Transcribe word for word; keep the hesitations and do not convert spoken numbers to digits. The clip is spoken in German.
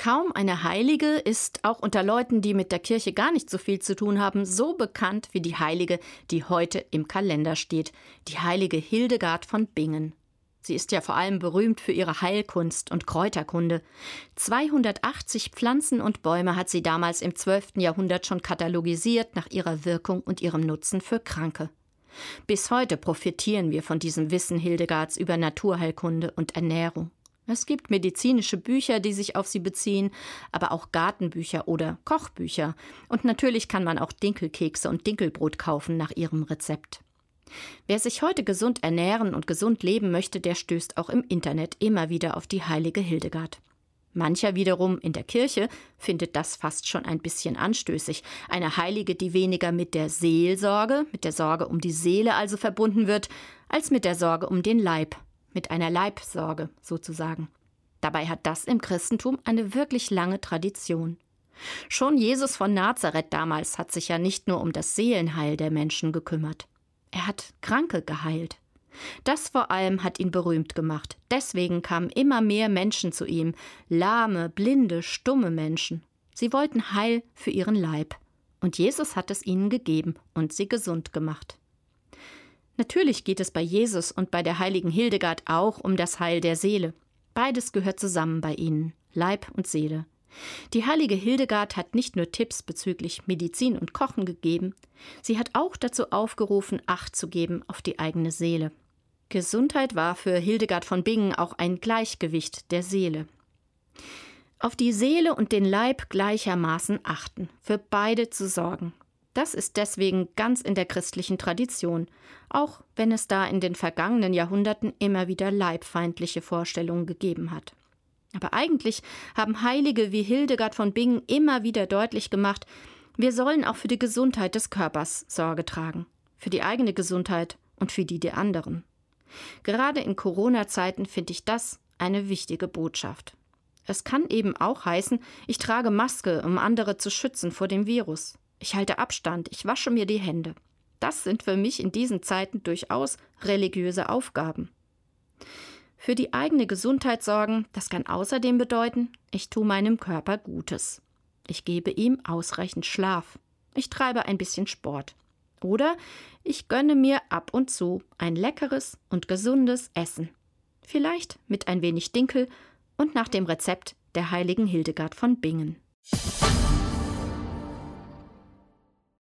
Kaum eine Heilige ist auch unter Leuten, die mit der Kirche gar nicht so viel zu tun haben, so bekannt wie die Heilige, die heute im Kalender steht, die heilige Hildegard von Bingen. Sie ist ja vor allem berühmt für ihre Heilkunst und Kräuterkunde. zweihundertachtzig Pflanzen und Bäume hat sie damals im zwölften Jahrhundert schon katalogisiert nach ihrer Wirkung und ihrem Nutzen für Kranke. Bis heute profitieren wir von diesem Wissen Hildegards über Naturheilkunde und Ernährung. Es gibt medizinische Bücher, die sich auf sie beziehen, aber auch Gartenbücher oder Kochbücher. Und natürlich kann man auch Dinkelkekse und Dinkelbrot kaufen nach ihrem Rezept. Wer sich heute gesund ernähren und gesund leben möchte, der stößt auch im Internet immer wieder auf die heilige Hildegard. Mancher wiederum in der Kirche findet das fast schon ein bisschen anstößig. Eine Heilige, die weniger mit der Seelsorge, mit der Sorge um die Seele also verbunden wird, als mit der Sorge um den Leib, mit einer Leibsorge sozusagen. Dabei hat das im Christentum eine wirklich lange Tradition. Schon Jesus von Nazareth damals hat sich ja nicht nur um das Seelenheil der Menschen gekümmert. Er hat Kranke geheilt. Das vor allem hat ihn berühmt gemacht. Deswegen kamen immer mehr Menschen zu ihm, lahme, blinde, stumme Menschen. Sie wollten Heil für ihren Leib. Und Jesus hat es ihnen gegeben und sie gesund gemacht. Natürlich geht es bei Jesus und bei der heiligen Hildegard auch um das Heil der Seele. Beides gehört zusammen bei ihnen, Leib und Seele. Die heilige Hildegard hat nicht nur Tipps bezüglich Medizin und Kochen gegeben, sie hat auch dazu aufgerufen, Acht zu geben auf die eigene Seele. Gesundheit war für Hildegard von Bingen auch ein Gleichgewicht der Seele. Auf die Seele und den Leib gleichermaßen achten, für beide zu sorgen. Das ist deswegen ganz in der christlichen Tradition, auch wenn es da in den vergangenen Jahrhunderten immer wieder leibfeindliche Vorstellungen gegeben hat. Aber eigentlich haben Heilige wie Hildegard von Bingen immer wieder deutlich gemacht, wir sollen auch für die Gesundheit des Körpers Sorge tragen, für die eigene Gesundheit und für die der anderen. Gerade in Corona-Zeiten finde ich das eine wichtige Botschaft. Es kann eben auch heißen, ich trage Maske, um andere zu schützen vor dem Virus. Ich halte Abstand, ich wasche mir die Hände. Das sind für mich in diesen Zeiten durchaus religiöse Aufgaben. Für die eigene Gesundheit sorgen, das kann außerdem bedeuten, ich tue meinem Körper Gutes. Ich gebe ihm ausreichend Schlaf. Ich treibe ein bisschen Sport. Oder ich gönne mir ab und zu ein leckeres und gesundes Essen. Vielleicht mit ein wenig Dinkel und nach dem Rezept der heiligen Hildegard von Bingen.